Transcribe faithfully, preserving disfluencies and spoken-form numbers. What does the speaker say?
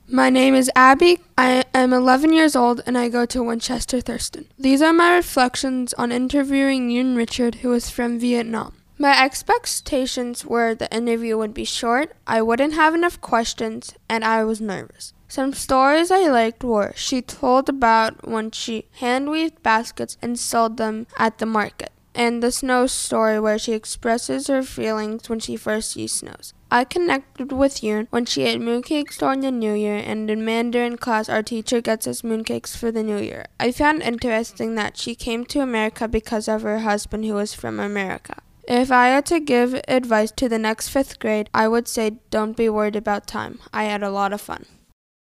My name is Abby. I am eleven years old and I go to Winchester Thurston. These are my reflections on interviewing Yoon Richard, who is from Vietnam. My expectations were the interview would be short, I wouldn't have enough questions, and I was nervous. Some stories I liked were she told about when she hand-weaved baskets and sold them at the market, and the snow story where she expresses her feelings when she first sees snows. I connected with Yoon when she ate mooncakes during the New Year, and in Mandarin class our teacher gets us mooncakes for the New Year. I found interesting that she came to America because of her husband who was from America. If I had to give advice to the next fifth grade, I would say don't be worried about time. I had a lot of fun.